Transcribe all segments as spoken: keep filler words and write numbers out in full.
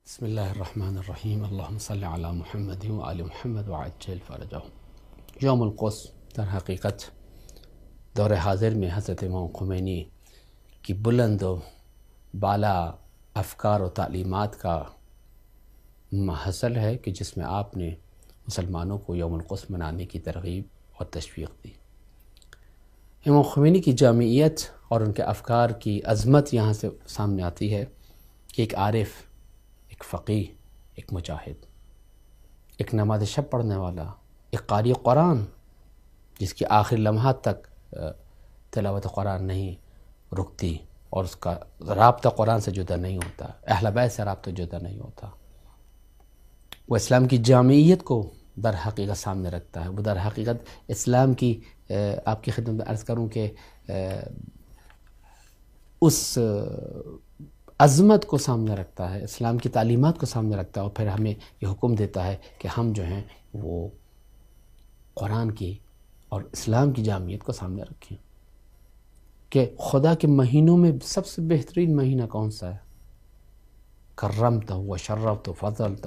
بسم اللہ الرحمن الرحیم اللہم صلی علی محمد و آل محمد وعجل فرجہم۔ یوم القدس در حقیقت دور حاضر میں حضرت امام خمینی کی بلند و بالا افکار و تعلیمات کا محصل ہے کہ جس میں آپ نے مسلمانوں کو یوم القدس منانے کی ترغیب اور تشویق دی۔ امام خمینی کی جامعیت اور ان کے افکار کی عظمت یہاں سے سامنے آتی ہے کہ ایک عارف، ایک فقیہ، ایک مجاہد، ایک نماز شب پڑھنے والا، ایک قاری قرآن جس کی آخر لمحات تک تلاوت قرآن نہیں رکتی اور اس کا رابطہ قرآن سے جدا نہیں ہوتا، اہل بیت سے رابطہ جدا نہیں ہوتا، وہ اسلام کی جامعیت کو در حقیقت سامنے رکھتا ہے۔ وہ در حقیقت اسلام کی آپ کی خدمت میں عرض کروں کہ اس عظمت کو سامنے رکھتا ہے، اسلام کی تعلیمات کو سامنے رکھتا ہے، اور پھر ہمیں یہ حکم دیتا ہے کہ ہم جو ہیں وہ قرآن کی اور اسلام کی جامعیت کو سامنے رکھیں کہ خدا کے مہینوں میں سب سے بہترین مہینہ کون سا ہے؟ کرمتہ و شرفتہ فضلتہ،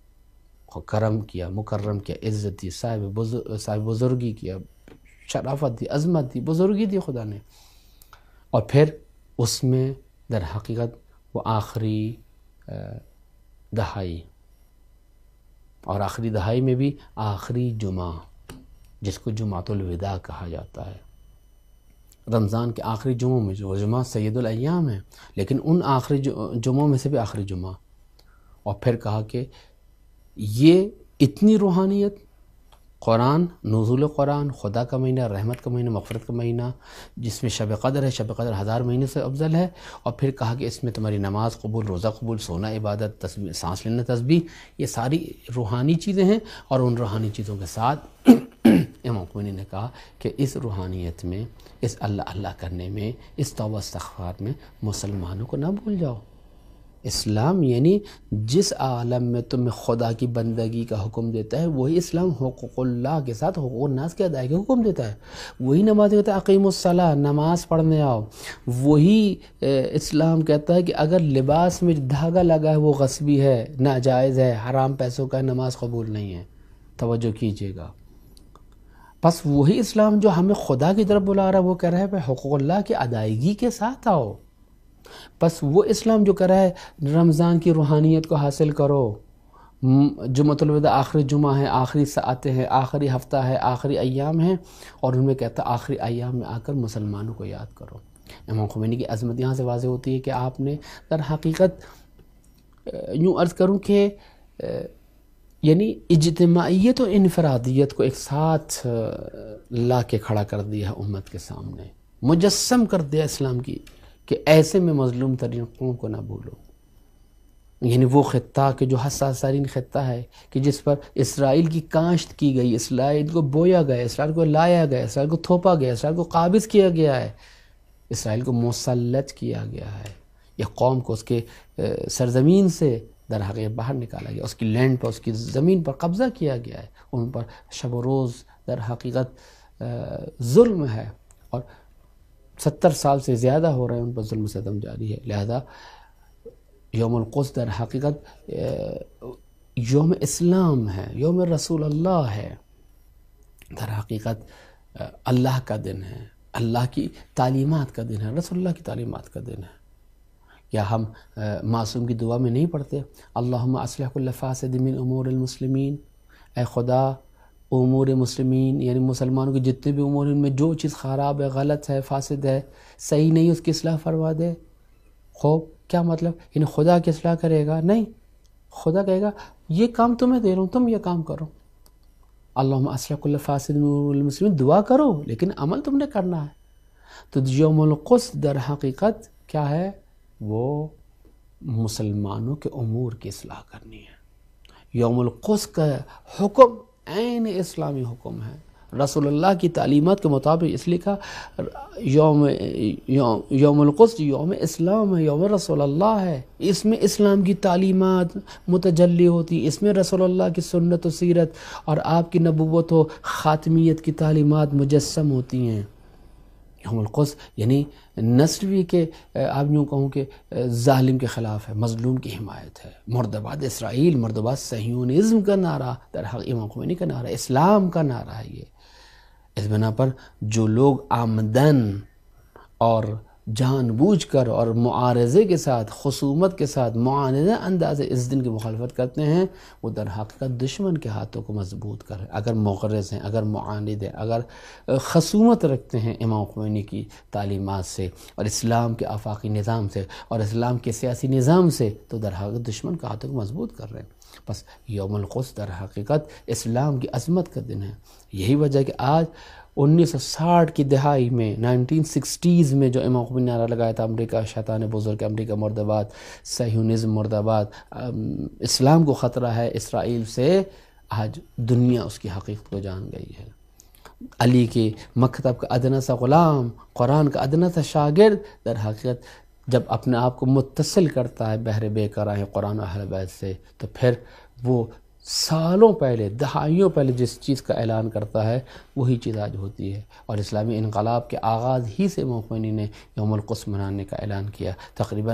کرم کیا، مکرم کیا، عزت دی، صاحب صاحب بزرگی کیا، شرافت دی، عظمت دی، بزرگی دی خدا نے، اور پھر اس میں در حقیقت وہ آخری دہائی، اور آخری دہائی میں بھی آخری جمعہ جس کو جمعۃ الوداع کہا جاتا ہے، رمضان کے آخری جمعوں میں جو جمعہ سید الایام ہے، لیکن ان آخری جمعوں میں سے بھی آخری جمعہ، اور پھر کہا کہ یہ اتنی روحانیت، قرآن، نزول قرآن، خدا کا مہینہ، رحمت کا مہینہ، مغفرت کا مہینہ، جس میں شب قدر ہے، شب قدر ہزار مہینے سے افضل ہے، اور پھر کہا کہ اس میں تمہاری نماز قبول، روزہ قبول، سونا عبادت، تسبیح، سانس لینا تسبیح، یہ ساری روحانی چیزیں ہیں، اور ان روحانی چیزوں کے ساتھ امام خمینی نے کہا کہ اس روحانیت میں، اس اللہ اللہ کرنے میں، اس توبہ استغفار میں مسلمانوں کو نہ بھول جاؤ۔ اسلام یعنی جس عالم میں تمہیں خدا کی بندگی کا حکم دیتا ہے وہی اسلام حقوق اللہ کے ساتھ حقوق الناس کے ادائیگی کا حکم دیتا ہے، وہی نماز کہتا ہے اقیم الصلاۃ، نماز پڑھنے آؤ، وہی اسلام کہتا ہے کہ اگر لباس میں دھاگا لگا ہے وہ غصبی ہے، ناجائز ہے، حرام پیسوں کا ہے، نماز قبول نہیں ہے، توجہ کیجیے گا۔ بس وہی اسلام جو ہمیں خدا کی طرف بلا رہا ہے وہ کہہ رہا ہے کہ حقوق اللہ کی ادائیگی کے ساتھ آؤ۔ بس وہ اسلام جو کہہ رہا ہے رمضان کی روحانیت کو حاصل کرو، جمعۃ الوداع آخری جمعہ ہے، آخری ساعتیں ہیں، آخری ہفتہ ہے، آخری ایام ہیں، اور ان میں کہتا ہے آخری ایام میں آ کر مسلمانوں کو یاد کرو۔ امام خمینی کی عظمت یہاں سے واضح ہوتی ہے کہ آپ نے در حقیقت یوں عرض کروں کہ یعنی اجتماعیت و انفرادیت کو ایک ساتھ لا کے کھڑا کر دیا امت کے سامنے، مجسم کر دیا اسلام کی کہ ایسے میں مظلوم ترین قوم کو نہ بھولو۔ یعنی وہ خطہ کہ جو حساس ترین خطہ ہے کہ جس پر اسرائیل کی کاشت کی گئی، اسرائیل کو بویا گیا، اسرائیل کو لایا گیا، اسرائیل کو تھوپا گیا، اسرائیل کو قابض کیا گیا ہے، اسرائیل کو مسلط کیا گیا ہے، یہ قوم کو اس کے سرزمین سے در حقیقت باہر نکالا گیا، اس کی لینڈ پر، اس کی زمین پر قبضہ کیا گیا ہے، ان پر شب و روز در حقیقت ظلم ہے، اور ستر سال سے زیادہ ہو رہے ہیں ان پر ظلم و ستم جاری ہے۔ لہذا یوم القدس در حقیقت یوم اسلام ہے، یوم رسول اللہ ہے، در حقیقت اللہ کا دن ہے، اللہ کی تعلیمات کا دن ہے، رسول اللہ کی تعلیمات کا دن ہے۔ یا ہم معصوم کی دعا میں نہیں پڑھتے اللہم اصلح کل فاسد من امور المسلمین، اے خدا امور مسلمین یعنی مسلمانوں کے جتنے بھی امور ہیں ان میں جو چیز خراب ہے، غلط ہے، فاسد ہے، صحیح نہیں، اس کی اصلاح فرما دے۔ خوب کیا مطلب؟ یعنی خدا کی اصلاح کرے گا؟ نہیں، خدا کہے گا یہ کام تمہیں دے رہا ہوں، تم یہ کام کرو۔ اللہم اصلح کل فاسد من امور المسلمین، دعا کرو لیکن عمل تم نے کرنا ہے۔ تو یوم القدس در حقیقت کیا ہے؟ وہ مسلمانوں کے امور کی اصلاح کرنی ہے۔ یوم القدس کا حکم عین اسلامی حکم ہے، رسول اللہ کی تعلیمات کے مطابق، اس لیے کہا یوم یوم القدس یوم اسلام ہے، یوم رسول اللہ ہے، اس میں اسلام کی تعلیمات متجلی ہوتی، اس میں رسول اللہ کی سنت و سیرت اور آپ کی نبوت و خاتمیت کی تعلیمات مجسم ہوتی ہیں۔ یوم القدس یعنی نسل کے آپ یوں کہوں کہ ظالم کے خلاف ہے، مظلوم کی حمایت ہے، مرد آباد اسرائیل، مرد آباد صہیونزم کا نعرہ در حق امام خمینی کا نعرہ، اسلام کا نعرہ ہے یہ۔ اس بنا پر جو لوگ آمدن اور جان بوجھ کر اور معارضے کے ساتھ، خصومت کے ساتھ معاندہ انداز اس دن کی مخالفت کرتے ہیں، وہ در حقیقت دشمن کے ہاتھوں کو مضبوط کر، اگر مغرض ہیں، اگر معاند ہیں، اگر خصومت رکھتے ہیں امام خمینی کی تعلیمات سے اور اسلام کے آفاقی نظام سے اور اسلام کے سیاسی نظام سے، تو در حقیقت دشمن کے ہاتھوں کو مضبوط کر رہے ہیں۔ بس یوم القدس در حقیقت اسلام کی عظمت کا دن ہے۔ یہی وجہ کہ آج انیس سو ساٹھ کی دہائی میں، نائنٹین سکسٹیز میں جو امام خمینی نے نعرہ لگایا تھا، امریکہ شیطان بزرگ، امریکہ مرد آباد، صہیونزم مرد آباد، اسلام کو خطرہ ہے اسرائیل سے، آج دنیا اس کی حقیقت کو جان گئی ہے۔ علی کے مکتب کا ادنا سا غلام، قرآن کا ادنا سا شاگرد، در حقیقت جب اپنے آپ کو متصل کرتا ہے بحر بے قرار قرآن و اہل بیت سے، تو پھر وہ سالوں پہلے، دہائیوں پہلے جس چیز کا اعلان کرتا ہے وہی چیز آج ہوتی ہے۔ اور اسلامی انقلاب کے آغاز ہی سے امام خمینی نے یوم القدس منانے کا اعلان کیا۔ تقریباً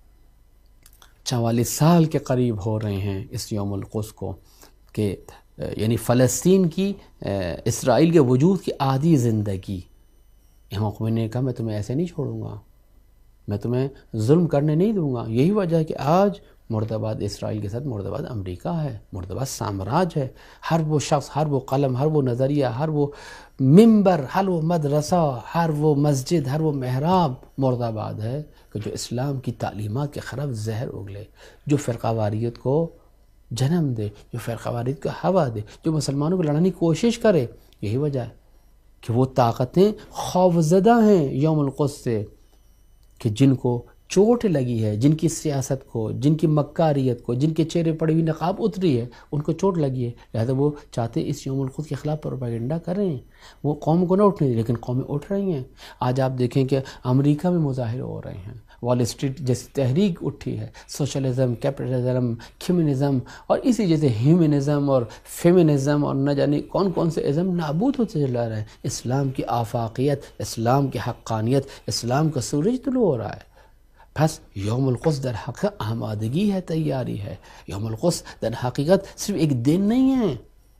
چوالیس سال کے قریب ہو رہے ہیں اس یوم القدس کو، کہ یعنی فلسطین کی، اسرائیل کے وجود کی آدھی زندگی امام خمینی نے کہا میں تمہیں ایسے نہیں چھوڑوں گا، میں تمہیں ظلم کرنے نہیں دوں گا۔ یہی وجہ ہے کہ آج مرد آباد اسرائیل کے ساتھ مرد آباد امریکہ ہے، مرد آباد سامراج ہے۔ ہر وہ شخص، ہر وہ قلم، ہر وہ نظریہ، ہر وہ ممبر، ہر وہ مدرسہ، ہر وہ مسجد، ہر وہ محراب مرد آباد ہے کہ جو اسلام کی تعلیمات کے خلاف زہر اگلے، جو فرقہ واریت کو جنم دے، جو فرقہ واریت کو ہوا دے، جو مسلمانوں کو لڑانے کی کوشش کرے۔ یہی وجہ ہے کہ وہ طاقتیں خوفزدہ ہیں یوم القدس سے، کہ جن کو چوٹ لگی ہے، جن کی سیاست کو، جن کی مکاریت کو، جن کے چہرے پڑی ہوئی نقاب اتری ہے، ان کو چوٹ لگی ہے، لہذا وہ چاہتے اس یوم القدس کے خلاف پروپیگنڈا کر رہے ہیں۔ وہ قوم کو نہ اٹھنے، لیکن قومیں اٹھ رہی ہیں۔ آج آپ دیکھیں کہ امریکہ میں مظاہرے ہو رہے ہیں، وال اسٹریٹ جیسی تحریک اٹھی ہے، سوشلزم، کیپٹلزم، کمیونزم اور اسی جیسے ہیومنزم اور فیمنزم اور نہ جانے کون کون سے ازم نابود ہوتے چلا رہے ہیں۔ اسلام کی آفاقیت، اسلام کی حقانیت، اسلام کا سورج طلوع ہو رہا ہے۔ بس یوم القدس در حقیقت آمادگی ہے، تیاری ہے۔ یوم القدس در حقیقت صرف ایک دن نہیں ہے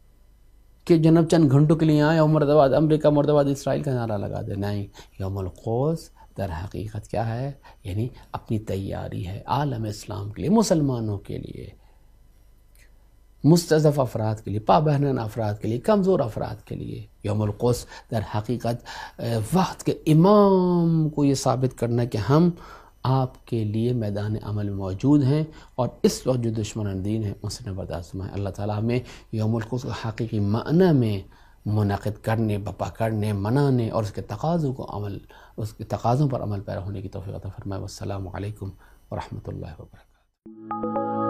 کہ جناب چند گھنٹوں کے لیے آئے اور مرد آباد امریکہ، مرد آباد اسرائیل کا نعرہ لگا دے، نہیں۔ یوم القدس در حقیقت کیا ہے؟ یعنی اپنی تیاری ہے عالم اسلام کے لیے، مسلمانوں کے لیے، مستضعف افراد کے لیے، پابہنان افراد کے لیے، کمزور افراد کے لیے۔ یوم القدس در حقیقت وقت کے امام کو یہ ثابت کرنا کہ ہم آپ کے لیے میدان عمل میں موجود ہیں، اور اس وقت جو دشمن دین ہیں ان سے برداشت میں۔ اللہ تعالیٰ ہمیں یوم القدس کو حقیقی معنی میں منعقد کرنے، بپا کرنے، منانے اور اس کے تقاضوں کو عمل، اس کے تقاضوں پر عمل پیرا ہونے کی توفیق عطا فرمائے۔ والسلام علیکم ورحمۃ اللہ وبرکاتہ۔